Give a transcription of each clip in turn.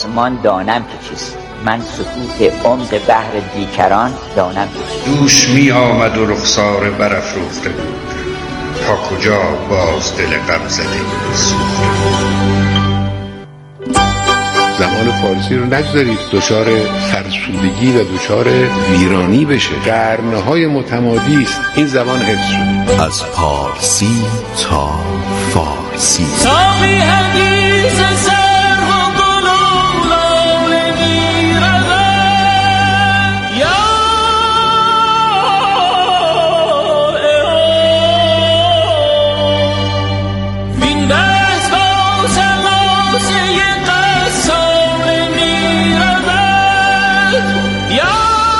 آسمان دانم که چیست، من سکوت عمق بحر بیکران دانم که چیست. دوش می آمد و رخسار برافروخته بود، تا کجا باز دل غم زده سوخته بود. زبان فارسی رو نگذارید دچار فرسودگی و دچار ویرانی بشه. قرنهای متمادی است این زبان حفظ شده. از پارسی تا فارسی. ساقی حدیث سر و گل و لاله می‌رود. یا وین دست با سلاسه قصال می‌رود. یا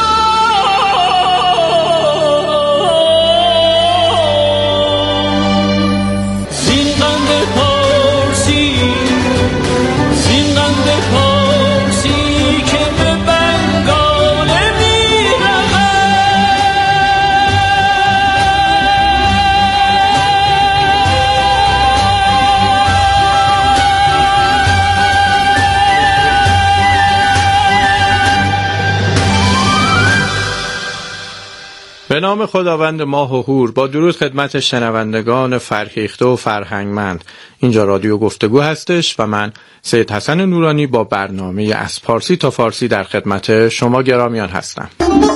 به نام خداوند ماه و هور. با درود خدمت شنوندگان فرهیخته و فرهنگمند. اینجا رادیو گفتگو هستش و من سید حسن نورانی با برنامه از پارسی تا فارسی در خدمت شما گرامیان هستم.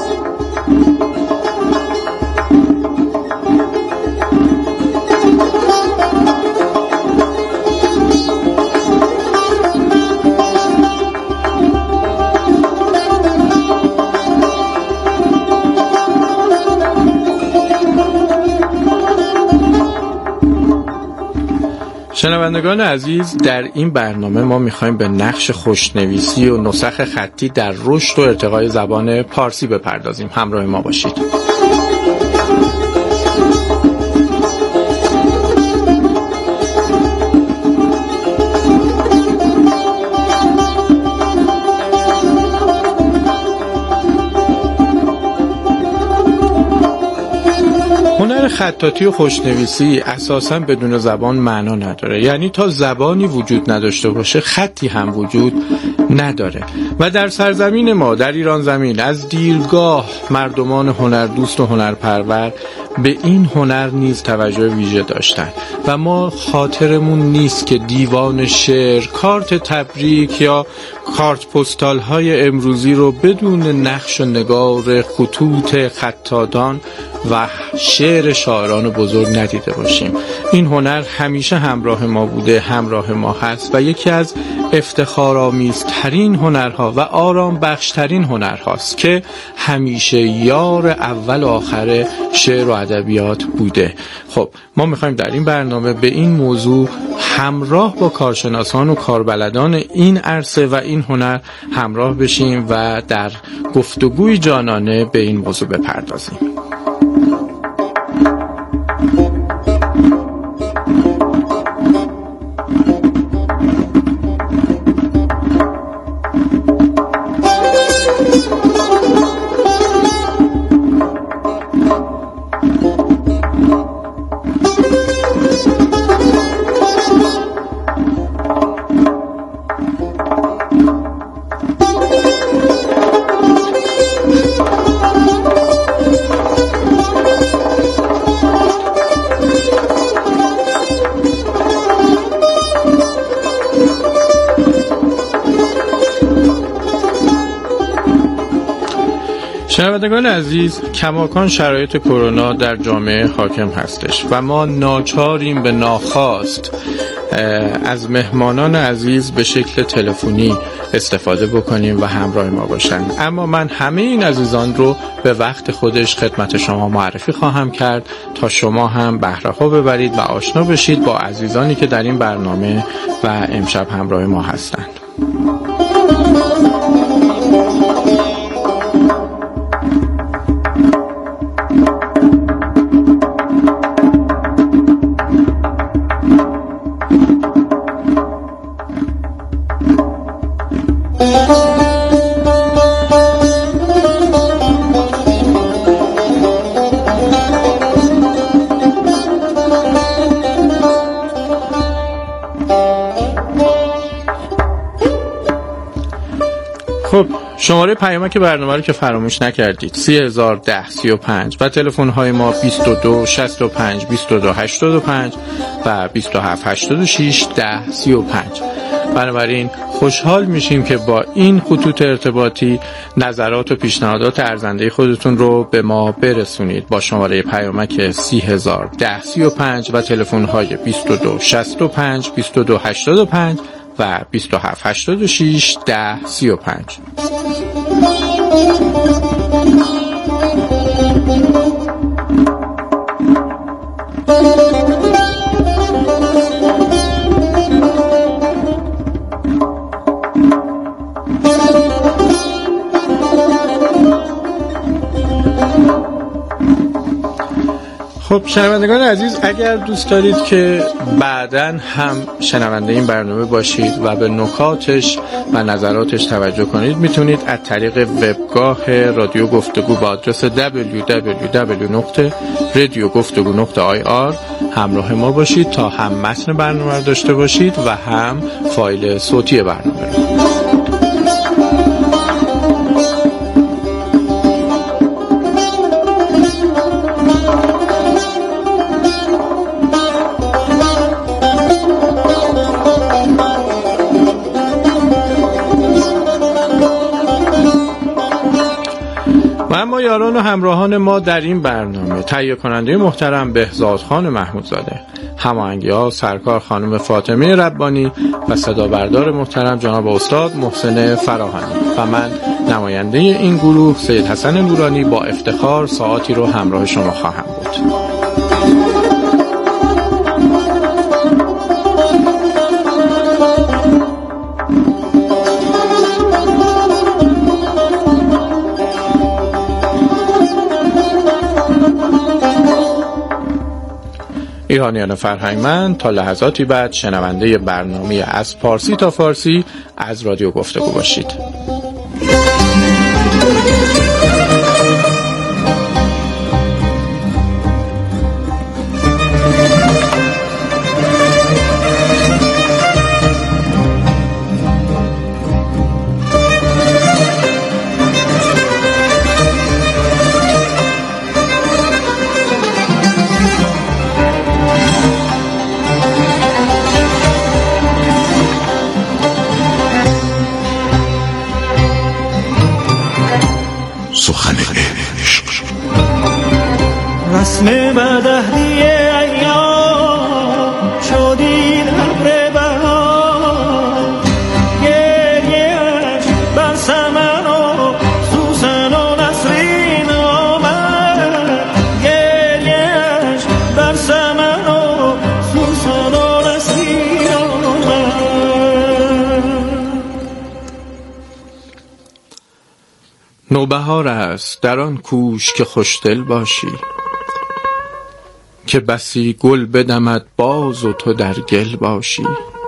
شنوندگان عزیز، در این برنامه ما میخوایم به نقش خوشنویسی و نسخ خطی در رشد و ارتقای زبان پارسی بپردازیم. همراه ما باشید. هنر خطاطی و خوشنویسی اساساً بدون زبان معنا نداره. یعنی تا زبانی وجود نداشته باشه خطی هم وجود نداره. و در سرزمین ما، در ایران زمین، از دیرگاه مردمان هنردوست و هنرپرور به این هنر نیز توجه ویژه داشتن و ما خاطرمون نیست که دیوان شعر، کارت تبریک یا کارت پستال های امروزی رو بدون نقش و نگار خطوط خطاطان و شعر شاعران بزرگ ندیده باشیم. این هنر همیشه همراه ما بوده، همراه ما هست و یکی از افتخارآمیزترین هنرها و آرام بخشترین هنرهاست که همیشه یار اول و آخر شعر و ادبیات بوده. خب ما میخوایم در این برنامه به این موضوع همراه با کارشناسان و کاربلدان این عرصه و این هنر همراه بشیم و در گفتگوی جانانه به این موضوع بپردازیم. شنوندگان عزیز، کماکان شرایط کرونا در جامعه حاکم هستش و ما ناچاریم به ناخواست از مهمانان عزیز به شکل تلفنی استفاده بکنیم و همراه ما باشن. اما من همه این عزیزان رو به وقت خودش خدمت شما معرفی خواهم کرد تا شما هم بهره ها ببرید و آشنا بشید با عزیزانی که در این برنامه و امشب همراه ما هستند. خب شماره پیامک برنامه رو که فراموش نکردید 301035 و تلفن های ما 22 65 22 85 و 27 86 10 35. بنابراین خوشحال میشیم که با این خطوط ارتباطی نظرات و پیشنهادات ارزنده خودتون رو به ما برسونید با شماره پیامک 301035 و تلفن های 22 65 22 85 و 27 86 10 35. خب شنوندگان عزیز، اگر دوست دارید که بعداً هم شنونده این برنامه باشید و به نکاتش و نظراتش توجه کنید، میتونید از طریق وبگاه رادیو گفتگو با آدرس www.radiogoftego.ir همراه ما باشید تا هم متن برنامه رو داشته باشید و هم فایل صوتی برنامه رو. و اما یاران و همراهان ما در این برنامه تهیه کننده محترم بهزاد خان محمودزاده، هماهنگی‌ها سرکار خانم فاطمه ربانی و صدا بردار محترم جناب استاد محسن فراهانی و من نماینده این گروه سید حسن نورانی با افتخار ساعتی رو همراه شما خواهم بود. ایرانیان فرهنگمند، تا لحظاتی بعد شنونده برنامه از پارسی تا فارسی از رادیو گفتگو باشید. رسم بدهدی ایام شدید ابر بهار، گریه‌اش بر سمن و سوسن و نسرین آمد، گریه‌اش بر سمن و سوسن و نسرین آمد. نوبهار است در آن کوش که خوشدل باشی، که بسی گل بدمد باز و تو در گل باشی.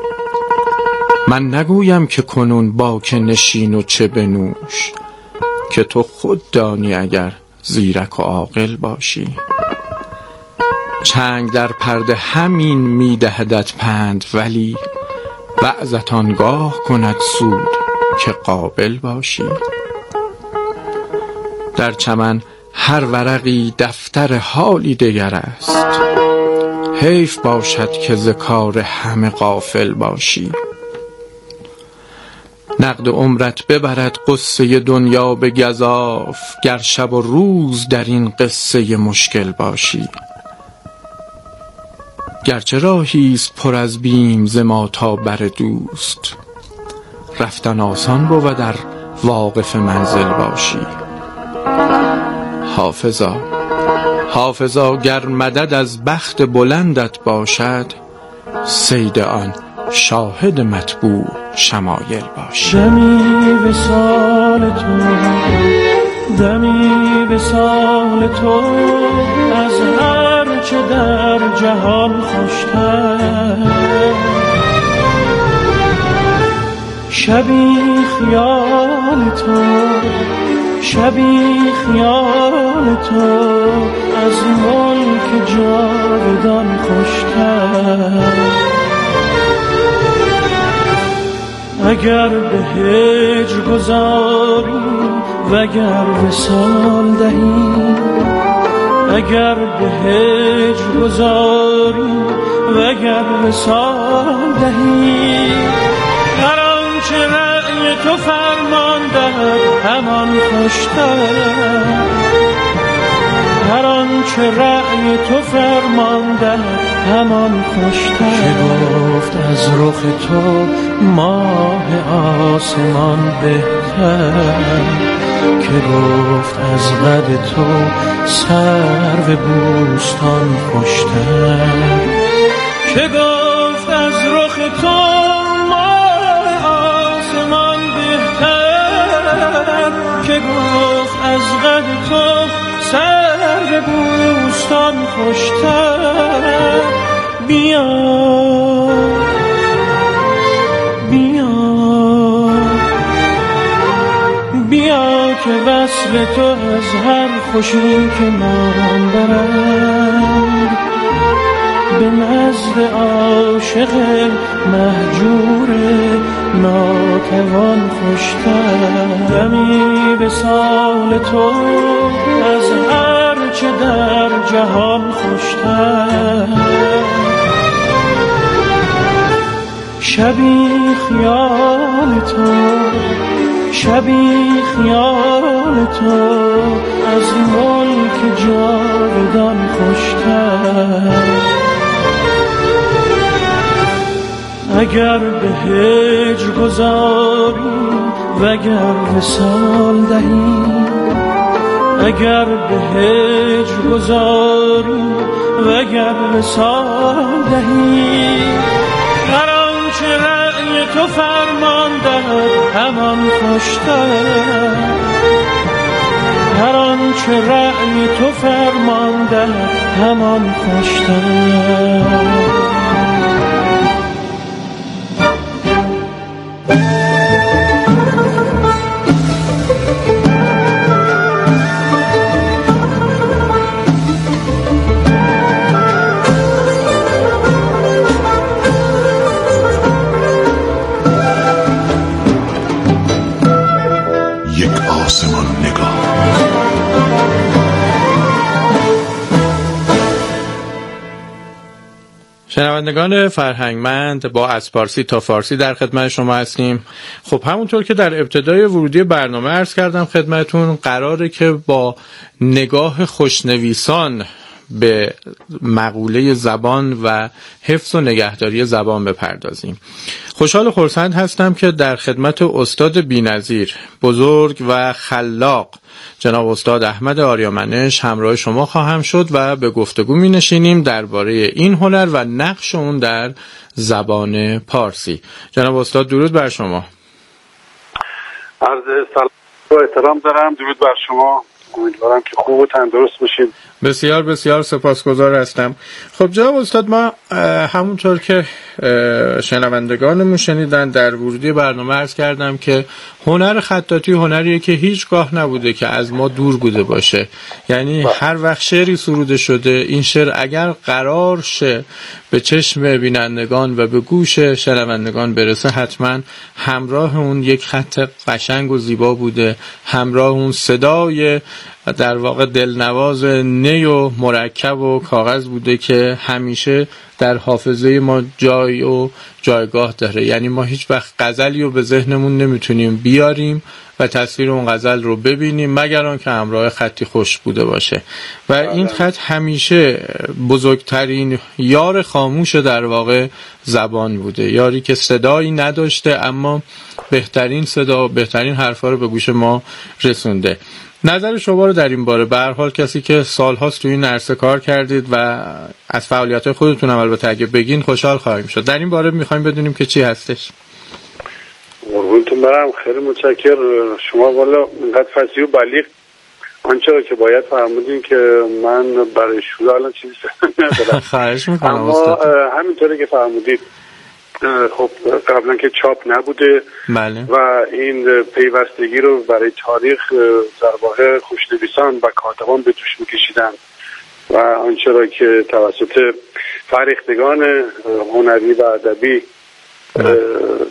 من نگویم که کنون با که نشین و چه بنوش، که تو خود دانی اگر زیرک و عاقل باشی. چنگ در پرده همین میدهدت پند، ولی وعظت آنگاه کند سود که قابل باشی. در چمن هر ورقی دفتر حالی دگر است، حیف باشد که ز کار همه غافل باشی. نقد عمرت ببرد قصه دنیا به گزاف، گر شب و روز در این قصه مشکل باشی. گرچه راهیست پر از بیم ز ما تا بر دوست، رفتن آسان بود در واقف منزل باشی. حافظا گر مدد از بخت بلندت باشد، صید آن شاهد مطبوع شمایل باشد. دمی وصال تو، دمی وصال تو، از هر چه در جهان خوشتر. شبی خیال تو، شبی خیال تو، از ملک جاودان خوشتر. اگر به هجر گذاری وگر وصال دهی، اگر به هجر گذاری وگر وصال دهی، هر آنچه رأی تو فرمان دهد همان خوشتر، هر آنچه رأی تو فرمان دهد همان خوشتر. که گفت از رخ تو ماه آسمان بهتر، که گفت از قد تو سرو بوستان خوشتر، که گفت از رخ تو ماه آسمان بهتر، که گفت از قد تو سرو بوستان خوشتر. بیا بیا بیا که وصل تو از هر خوشی که من برم به نزد عاشق مهجور ناتوان خوشتر. دمی به سال تو از هر چه در جهان خوشتر. شبی خیال تو، شبی خیال تو از ملک جاودان خوشتر. اگر به هجر گذاری وگر وصال دهی، اگر به هجر گذاری وگر وصال دهی، هر آنچه رأی تو فرمان دهد همان خوشتر، هر آنچه رأی تو فرمان دهد همان خوشتر. شنوندگان فرهنگمند، با از پارسی تا فارسی در خدمت شما هستیم. خب همونطور که در ابتدای ورودی برنامه عرض کردم خدمتون، قراره که با نگاه خوشنویسان به مقوله زبان و حفظ و نگهداری زبان بپردازیم. خوشحال و خرسند هستم که در خدمت استاد بی‌نظیر، بزرگ و خلاق جناب استاد احمد آریامنش همراه شما خواهم شد و به گفتگو می نشینیم درباره این هنر و نقش اون در زبان پارسی. جناب استاد درود بر شما. عرض سلام و احترام دارم. درود بر شما. امیدوارم که خوب و تندرست باشید. بسیار بسیار سپاسگزار هستم. خب جناب استاد، ما همونطور که شنوندگانمون شنیدن در ورودی برنامه عرض کردم که هنر خطاطی هنریه که هیچگاه نبوده که از ما دور بوده باشه. یعنی هر وقت شعری سروده شده، این شعر اگر قرار شه به چشم بینندگان و به گوش شنوندگان برسه، حتما همراه اون یک خط قشنگ و زیبا بوده، همراه اون صدای در واقع دلنواز نی و مرکب و کاغذ بوده که همیشه در حافظه ما جای و جایگاه داره. یعنی ما هیچ وقت غزلی رو به ذهنمون نمیتونیم بیاریم و تصویر اون غزل رو ببینیم مگر آن که همراه خطی خوش بوده باشه. و این خط همیشه بزرگترین یار خاموش در واقع زبان بوده، یاری که صدایی نداشته اما بهترین صدا و بهترین حرفا رو به گوش ما رسونده. نظر شما رو در این باره، به هر حال کسی که سال‌هاست توی این عرصه کار کردید و از فعالیت‌های خودتون هم البته اگه بگین خوشحال خواهیم شد. در این باره می‌خوایم بدونیم که چی هستش. قربونتون برم، خیلی متشکرم. شما والا اینقدر فصیح و بلیغ آنچه که باید فرمودین که من برای شروع الان چیزی ندارم. خواهش می‌کنم اما همینطوری که فرمودید، خب قبلا که چاپ نبوده، بله، و این پیوستگی رو برای تاریخ در واقع خوشنویسان و کاتبان به دوش میکشیدن و آنچه را که توسط فرهیختگان هنری و ادبی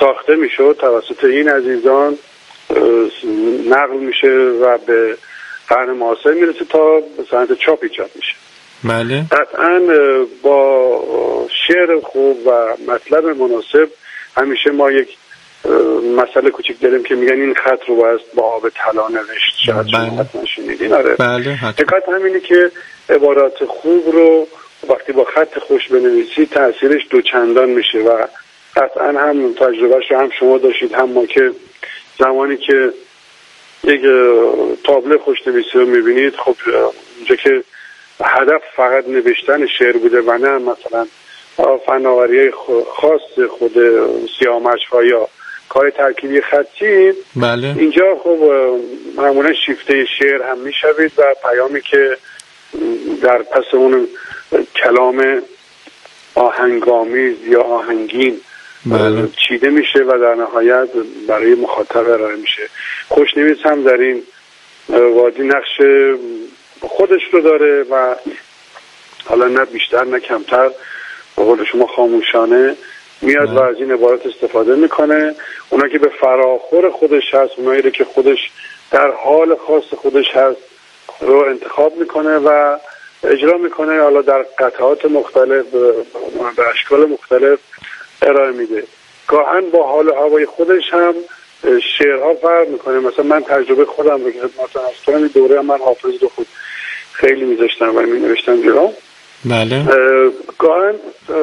ساخته میشه توسط این عزیزان نقل میشه و به قرن معاصر میرسه تا به سمت چاپ ایجاد میشه. بله. قطعا با شعر خوب و مطلب مناسب همیشه ما یک مسئله کوچیک داریم که میگن این خط رو باید با آب طلا نوشت. شاید شما حتما شنیدین. آره. بله. حقیقت همینه که عبارات خوب رو وقتی با خط خوش بنویسی تأثیرش دوچندان میشه و قطعا هم تجربهش رو هم شما داشتید هم ما که زمانی که یک تابلو خوشنویسی رو میبینید، خب اونجا که هدف فقط نوشتن شعر بوده و نه مثلا فناوری خاص خود سیاه‌مشق‌ها یا کار ترکیبی خطی، بله. اینجا خب معمولا شیفته شعر هم میشوید و پیامی که در پس اون کلام آهنگامیز یا آهنگین بله. چیده میشه و در نهایت برای مخاطب ارائه میشه. خوشنویس هم در این وادی نقش خودش رو داره و حالا نه بیشتر نه کمتر به قول شما خاموشانه میاد و از این عبارت استفاده میکنه. اونا که به فراخور خودش هست، اونایی رو که خودش در حال خاص خودش هست رو انتخاب میکنه و اجرا میکنه، حالا در قطعات مختلف به اشکال مختلف ارائه میده. گاهن با حال و هوای خودش هم شعرها فرق میکنه. مثلا من تجربه خودم رو که خدمتتون عرض کنم، این دوره من حافظ رو خود خیلی میذاشتم و مینوشتم جلوم. بله. گاهن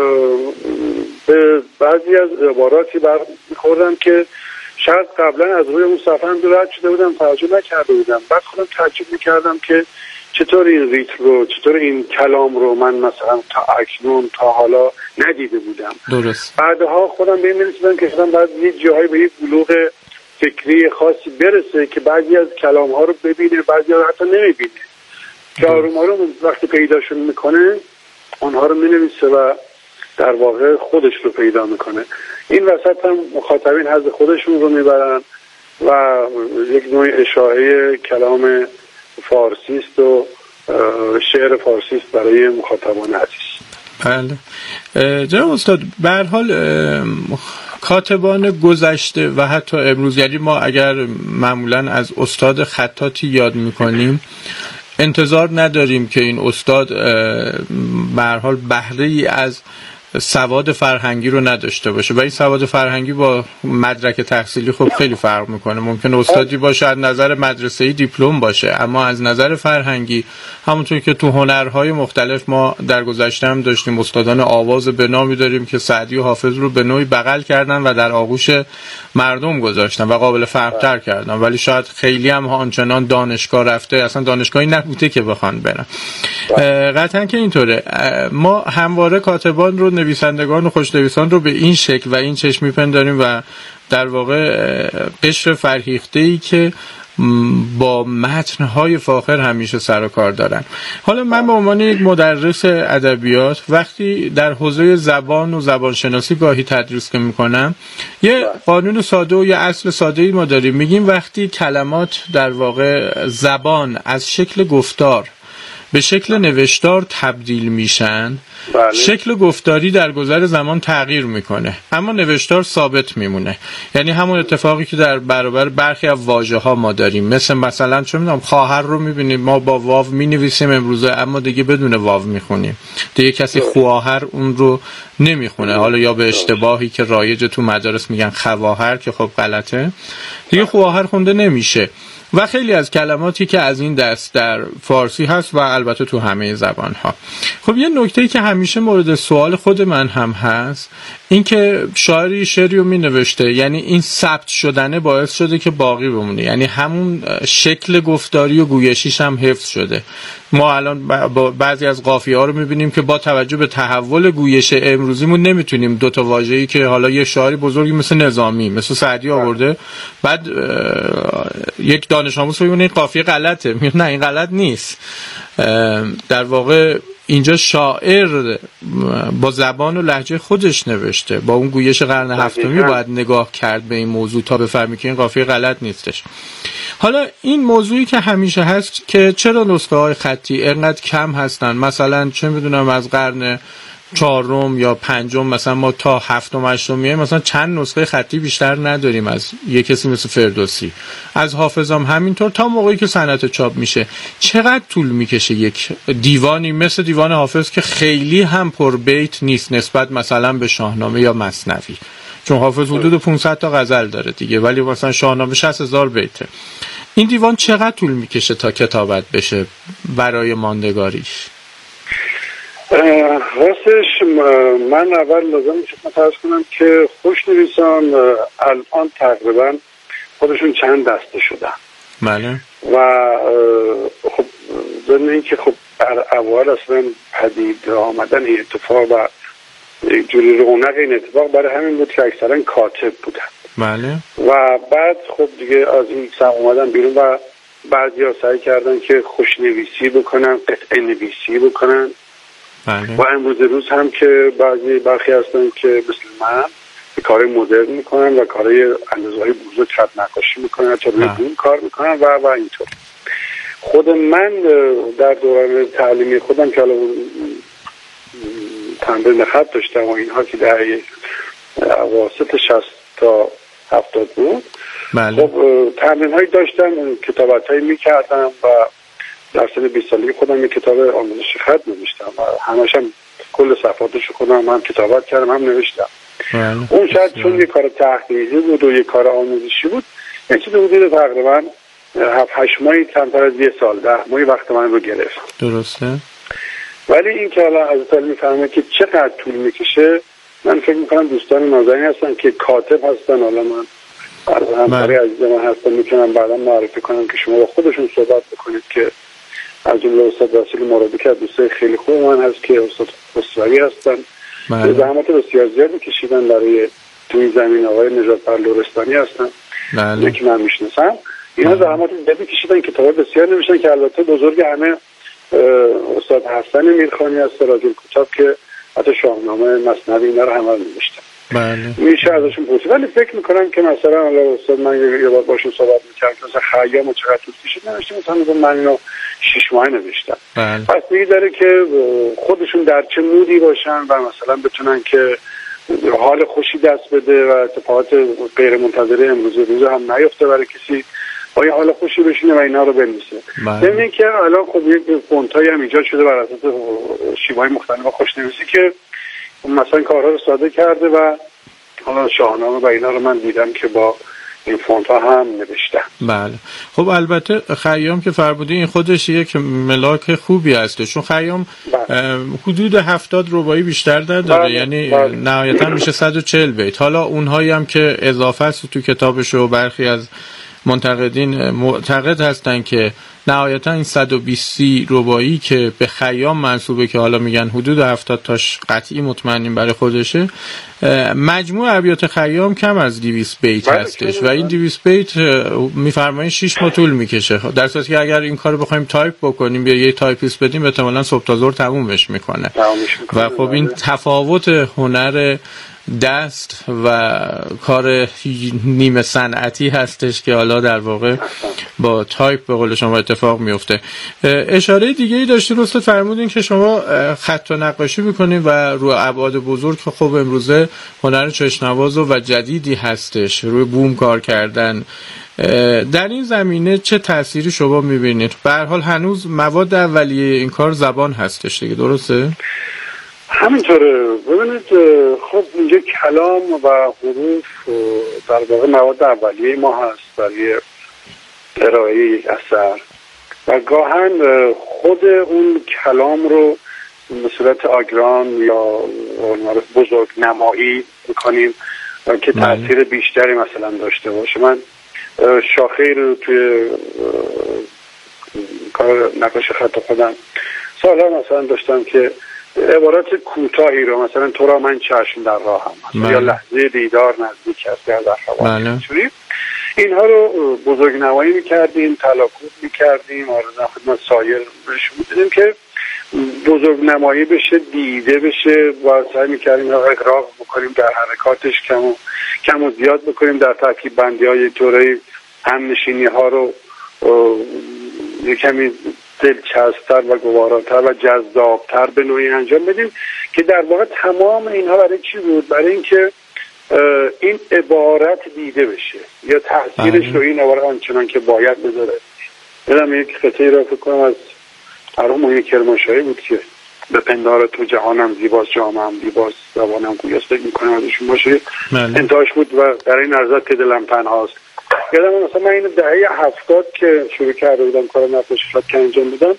به بعضی از عباراتی برمیخوردم که شاید قبلا از روی اون صفحه هم رد شده بودم، توجه نکرده بودم. بعد خودم تعجب میکردم که چطور این ریتم رو، چطور این کلام رو من مثلا تا اکنون تا حالا ندیده بودم. درست. بعدها خودم به این میرسیدم که خودم بعد یه جایی به یه بلوغ فکری خاصی برسه که بعضی از کلام ها رو ببینه، بعضی ها رو حتی نمیبینه، که آروم آروم وقتی پیداشون میکنه اونها رو مینویسه و در واقع خودش رو پیدا میکنه. این وسط هم مخاطبین حظ خودشون رو میبرن و یک نوع اشاعه کلام فارسی است و شعر فارسی است برای مخاطبان عزیز. بله. جناب استاد، به هر حال کاتبان گذشته و حتی امروز، یعنی ما اگر معمولا از استاد خطاطی یاد میکنیم انتظار نداریم که این استاد به هر حال بهره ای از سواد فرهنگی رو نداشته باشه و این سواد فرهنگی با مدرک تحصیلی خب خیلی فرق میکنه. ممکن استادی باشه از نظر مدرسه‌ای دیپلم باشه، اما از نظر فرهنگی همونطور که تو هنرهای مختلف ما در گذشته هم داشتیم استادان آواز به نامی داریم که سعدی و حافظ رو به نوعی بغل کردن و در آغوش مردم گذاشتن و قابل فهم‌تر کردن، ولی شاید خیلی هم آنچنان دانشگاه رفته، اصلا دانشگاهی نبوده که بخوان برن. قطعا که اینطوره. ما همواره کاتبان رو، نویسندگان و خوشنویسان رو به این شکل و این چشم میپنداریم و در واقع قشر فرهیخته‌ای که با متن‌های فاخر همیشه سر و کار دارن. حالا من به عنوان یک مدرس ادبیات وقتی در حوزه زبان و زبانشناسی گاهی تدریس که میکنم، یه قانون ساده و یه اصل ساده‌ای ما داریم. میگیم وقتی کلمات در واقع زبان از شکل گفتار به شکل نوشتار تبدیل میشن، بله. شکل گفتاری در گذر زمان تغییر میکنه اما نوشتار ثابت میمونه. یعنی همون اتفاقی که در برابر برخی از واژه‌ها ما داریم، مثلا چه میدونم خواهر رو میبینیم ما با واو مینویسیم امروزه اما دیگه بدون واو میخونیم، دیگه کسی خواهر اون رو نمیخونه، حالا یا به اشتباهی که رایج تو مدارس میگن خواهر که خب غلطه، دیگه خواهر خونده نمیشه. و خیلی از کلماتی که از این دست در فارسی هست و البته تو همه زبان‌ها. خب یه نکته‌ای که همیشه مورد سوال خود من هم هست این که شاعری شعری رو می‌نوشته، یعنی این ثبت شدنه باعث شده که باقی بمونه، یعنی همون شکل گفتاری و گویشیش هم حفظ شده. ما الان بعضی از قافیه‌ها رو می‌بینیم که با توجه به تحول گویش امروزیمون نمیتونیم دو تا واژه‌ای که حالا یه شاعری بزرگی مثل نظامی مثل سعدی آورده بعد یک دانش آموز بگه این قافیه غلطه، میگه نه این غلط نیست. در واقع اینجا شاعر با زبان و لهجه خودش نوشته، با اون گویش قرن هفتمی باید نگاه کرد به این موضوع تا بفهمی که این قافیه غلط نیستش. حالا این موضوعی که همیشه هست که چرا نسخه های خطی اینقدر کم هستن، مثلا چه میدونم از قرن چهارم یا پنجم، مثلا ما تا هفتم هشتم میایم مثلا چند نسخه خطی بیشتر نداریم از یه کسی مثل فردوسی، از حافظم همینطور، تا موقعی که سنت چاپ میشه. چقدر طول میکشه یک دیوانی مثل دیوان حافظ که خیلی هم پر بیت نیست نسبت مثلا به شاهنامه یا مثنوی، چون حافظ حدود 500 تا غزل داره دیگه، ولی مثلا شاهنامه 60,000 بیته. این دیوان چقدر طول میکشه تا کتابت بشه برای ماندگاریش؟ راستش من اول لازم میشه فرض کنم که خوشنویسان الان تقریبا خودشون چند دسته شدن. بله. و خب ضمن این که خب در اول اصلا پدید آمدن این اتفاق و جوری رونق این اتفاق برای همین بود که اکثرا کاتب بودن. بله. و بعد خب دیگه از این سم اومدن بیرون و بعضیا سعی کردن که خوشنویسی بکنن، قطعه نویسی بکنن. بله. و امروز روز هم که برخی هستن که مثل من کار مدرن میکنن و کارهای اندازه‌های بزرگ خط نقاشی میکنن، حتی روی بوم کار میکنن و اینطور. خود من در دوران تعلیمی خودم که تمرین خط داشتم و اینها که در اواسط 60 تا 70 بود. بله. خب تمرین هایی داشتم، کتابت هایی میکردم و در سن 20 سالگی خودم یک کتاب آموزش خط نوشتم و همش هم کل صفحاتش خودم هم کتابت کردم هم نوشتم. اون شاید چون یک کار تحقیقی بود و یک کار آموزشی بود، یعنی چیز حدود تقریبا 7-8 ماهی کمتر از 1 سال 10 ماهی وقت من رو گرفت. درسته. ولی این که حالا از طول میفهمه که چقدر طول میکشه، من فکر میکنم دوستان نازنین هستن که کاتب هستن، حالا من همکاری عزیز من هستن، میتونم بعدا معرفی کنم که شما با خودشون صحبت بکنید که از جمله استاد وسیل مرادی که دوستای خیلی خوب من هست که استاد خسروی هستن. زحمت بسیار زیادی کشیدن برای تو این زمین. آقای نژادپر لرستانی هستن یکی من میشناسم. اینا زحمت زیادی کشیدن، کتاب بسیار نوشتن که البته بزرگ همه استاد حسن میرخانی هست راجل کوتاب که حتی شاهنامه مثنوی اینا رو همه نوشتن. بله. میشه ازشون پرسید، ولی فکر میکنم که مثلا الان استاد من یه بار باشون صحبت میکردم مثلا خیام چقدر طول کشید نوشته، مثلا من اینو 6 ماه نوشتم. بله. پس میگذاره که خودشون در چه مودی باشن و مثلا بتونن که حال خوشی دست بده و اتفاقات غیر منتظره امروز هم نیفته برای کسی، آیا حالا خوشی بشینه و اینا رو بنویسه. ببینید که الان خب یک فونتایی هم ایجاد شده بر اساس شیوه‌های مختلف خوشنویسی که مثلا کارها رو ساده کرده و حالا شاهنامه و اینا رو من دیدم که با این فونت‌ها هم نوشتن. بله. خب البته خیام که فرمودی این خودش یک ملاک خوبی هسته، چون خیام حدود 70 رباعی بیشتر نداره. یعنی نهایتا میشه 140 بیت. حالا اونهایی هم که اضافه است تو کتابش و برخی از منتقدین معتقد هستن که نهایتا این 120 رباعی که به خیام منسوبه که حالا میگن حدود 70 تاش قطعی مطمئنیم برای خودشه، مجموع ابیات خیام کم از 200 بیت هستش و این 200 بیت میفرمایین 6 ماه طول میکشه، در صورتی که اگر این کارو بخوایم تایپ بکنیم یا یه تایپیست بدیم احتمالاً صبح تا ظهر تمومش میکنه. و خب این تفاوت هنر دست و کار نیمه صنعتی هستش که حالا در واقع با تایپ به قول شما اتفاق میفته. اشاره دیگه ای داشتی استاد، فرمودین که شما خط و نقاشی میکنین و روی ابعاد بزرگ که خب امروزه هنر چشم‌نواز و جدیدی هستش، روی بوم کار کردن. در این زمینه چه تأثیری شما میبینید؟ به هر حال هنوز مواد اولیه این کار زبان هستش دیگه، درسته؟ همینطوره. ببینید خب اینجا کلام و حروف در واقع مواد اولیه ما هست برای ارائه یک اثر و گاهن خود اون کلام رو به صورت آگران یا بزرگ نمایی میکنیم که تأثیر بیشتری مثلا داشته باشه. من شاخه رو توی کار نقاش خط خودم سالا مثلا داشتم که عبارات کوتاهی رو مثلا تو را من چشم در راهم یا لحظه دیدار نزدیک است در خواهد اینها رو بزرگ نمایی میکردیم، تلاکوب میکردیم، آرزو خدمت سایر بهش میدیدیم که بزرگ نمایی بشه، دیده بشه و سعی میکردیم اقراق بکنیم در حرکاتش، کم و زیاد بکنیم در ترکیب بندی های طوری همنشینی ها رو یک کمی دلچسب‌تر و گواراتر و جذابتر به نوعی انجام بدیم که در واقع تمام اینها برای چی بود؟ برای اینکه این عبارت دیده بشه یا تاثیرش رو این عبارت آنچنان که باید بذاره. یادم یک قطعی را فکر کنم از مرحوم معین کرمانشاهی بود که به پندار تو جهانم زیباست، جامم زیباست، زبانم گویاست، فکر میکنم ازشون باشه. انتهاش بود و در این لحظات که دلم تنهاست. یادم مثلا من این دهه 70 که شروع کرده بودم کار نقل شفاعت که انجام بدم،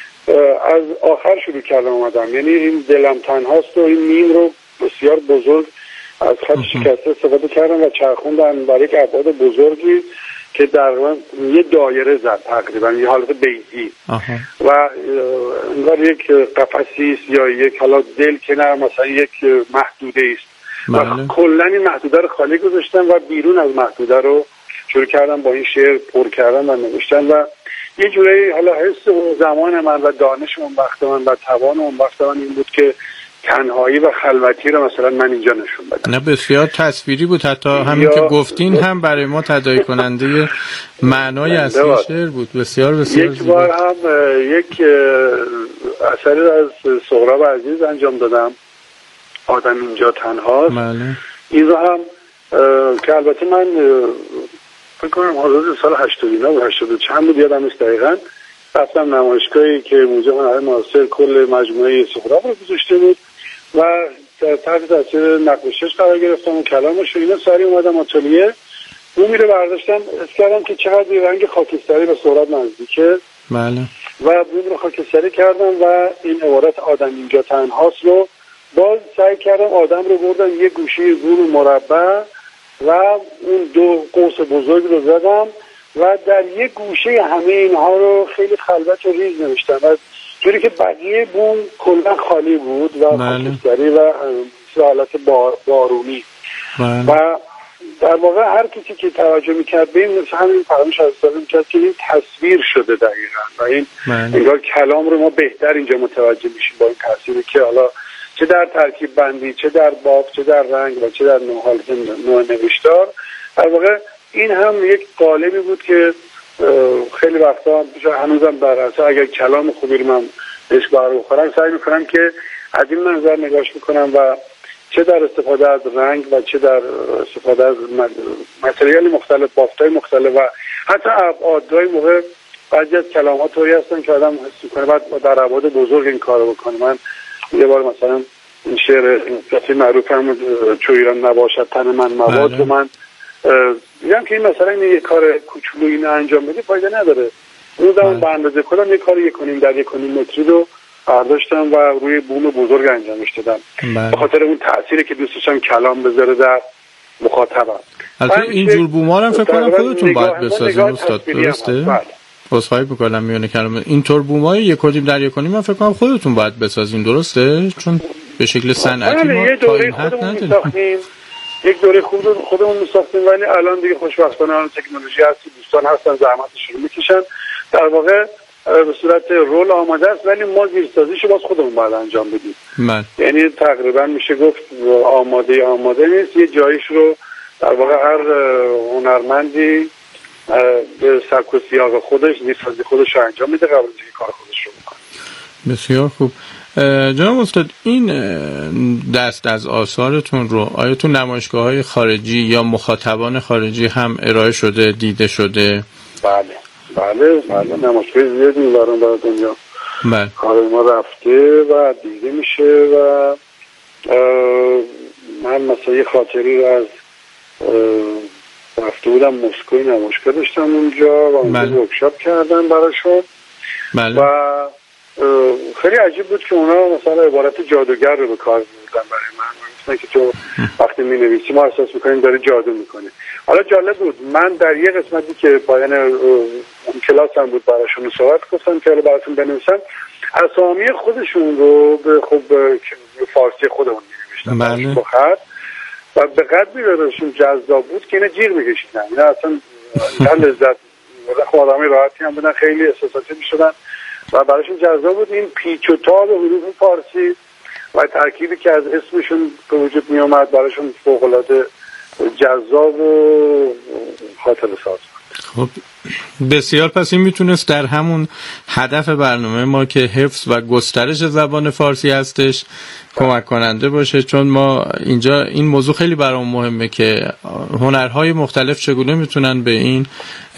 از آخر شروع کردم اومدم، یعنی این دلم تنهاست و این میم رو بسیار بزرگ از خط شکسته استفاده کردم و چرخوندم برای یک ابعاد بزرگی که در یه دایره زد، تقریبا یه حالت بیضی و انگار یک قفسی است یا یک حالا دل که نه مثلا یک محدوده است و کلا این محدوده رو خالی گذاشتم و بیرون از محدوده رو شروع کردم با این شعر پر کردن و نوشتن و یه جوری حالا حس اون زمان من و دانش اون وقت من و توان اون وقت من این بود که تنهایی و خلوتی رو مثلا من اینجا نشون بدم. نه بسیار تصویری بود، حتی همین که گفتین هم برای ما تداعی کننده معنای اصلی شعر بود. بسیار بسیار یک بار هم یک اثری رو از سهراب عزیز انجام دادم، آدم اینجا تنهاست. این رو هم که البته من فکر کنم حدود سال 89 و 80 چند بود یادم نیست دقیقاً، رفتم نمایشگاهی که موزه هنر معاصر کل مجموعه سهراب رو گذاشته بود و تحت تاثیر نقاشش قرار گرفتم و کلامش و اینا سریع اومدم آتلیه اون میره برداشتم، حس کردم که چقدر رنگ خاکستری به سهراب نزدیکه. بله. و بوم رو خاکستری کردم و این عبارت آدم اینجا تنهاست رو باز سعی کردم آدم رو بردم یه گوشه گور مربع و اون دو قوس بزرگ رو زدم و در یه گوشه همه اینها رو خیلی خلوت و ریز نوشتم و جوری که بقیه بوم کلا خالی بود و خاکستری و حالت بارونی. و در واقع هر کسی که توجه میکرد به این مثل همین فراموش از استفاده میکرد که این تصویر شده دقیقا و این انگار کلام رو ما بهتر اینجا متوجه میشیم با این تصویری که حالا چه در ترکیب بندی، چه در باب، چه در رنگ و چه در نوع نوشتار. در واقع این هم یک قالبی بود که خیلی وقتا هنوزم در اصلا اگر کلام خوبی رو من بهش بار بخورم سعی میکنم که از این منظر نگاش میکنم و چه در استفاده از رنگ و چه در استفاده از متریال مختلف، بافتای مختلف و حتی ابعادهای موقع بعضی از کلامات طوری هستن که آدم حس میکنه بعد در ابعاد بزرگ این کارو بکنه. من یه بار مثلا این شعر قطعی معروفم چو ایران نباشد تن من مواد و من میگم که این مثلا این یه کار کوچولو اینو انجام بدی فایده نداره. اون زمان به اندازه خودم یه کار 1.5 در 1.5 متری رو برداشتم و روی بوم بزرگ انجامش دادم به خاطر اون تأثیری که دوست داشتم کلام بذاره در مخاطبم. البته اینجور بوما رو فکر کنم خودتون باید بسازین استاد، درسته؟ بسخواهی بکنم میونه کلام اینطور بومای 1.5 در 1.5 من فکر کنم خودتون باید بسازین، درسته؟ چون به شکل صنعتی ما تا این حد نداریم. یک دوره خودمون میساختیم ولی الان دیگه خوشبختانه الان تکنولوژی هست، دوستان هستن زحمتش رو میکشن، در واقع به صورت رول آماده است ولی ما زیرسازیشو باز خودمون باید انجام بدیم. یعنی تقریبا میشه گفت آماده نیست، یه جایش رو در واقع هر هنرمندی به سبک و سیاق خودش زیرسازی خودش رو انجام میده قبل از اینکه کار خودش رو بکنه. بسیار خوب. جناب استاد این دست از آثارتون رو آیا تو نمایشگاه‌های خارجی یا مخاطبان خارجی هم ارائه شده، دیده شده؟ بله نمایشگاه زیادی برای دنیا کار ما رفته و دیده میشه و من مثلا یه خاطری رو از رفته بودم مسکوی نمایشگاه داشتم اونجا و اونجا ورکشاپ کردم براشون و خیلی عجیب بود که اونا مثلا عبارت جادوگر رو به کار می‌بردن برای من مثلا که تو وقتی می‌نویسی ما احساس می‌کنیم داره جادو می‌کنه. حالا جالب بود من در یه قسمتی که پایان اون کلاسم بود براشون صحبت گفتم که حالا براتون بنویسم اسامی خودشون رو به فارسی خودمون می‌نوشتم با خط و به قدری براشون جذاب بود که اینا جیغ می‌کشیدن. اینا اصلا لذت خود آدمی راحتی هم بودن، خیلی احساساتی می‌شدن و براشون جذاب بود این پیچ و تاب حروف فارسی و ترکیبی که از اسمشون به وجود می اومد براشون فوق‌العاده جذاب و خاطره ساز بود. خب بسیار، پس این میتونست در همون هدف برنامه ما که حفظ و گسترش زبان فارسی هستش کمک کننده باشه، چون ما اینجا این موضوع خیلی برام مهمه که هنرهای مختلف چگونه میتونن به این